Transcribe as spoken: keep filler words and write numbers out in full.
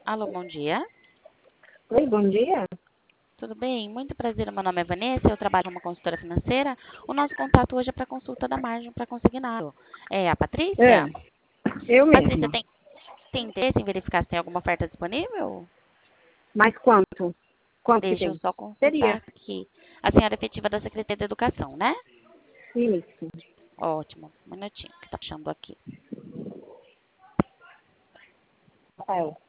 Alô, bom dia. Oi, bom dia. Tudo bem? Muito prazer, meu nome é Vanessa, eu trabalho como consultora financeira. O nosso contato hoje é para consulta da margem para consignado. É a É, Patrícia? eu Patrícia, mesma. tem, tem interesse em verificar se tem alguma oferta disponível? Mas quanto? Quanto que Deixa eu tem? só consultar Seria aqui. A senhora é efetiva da Secretaria da Educação, né? isso. Ótimo. Um minutinho, que tá puxando aqui. Rafael.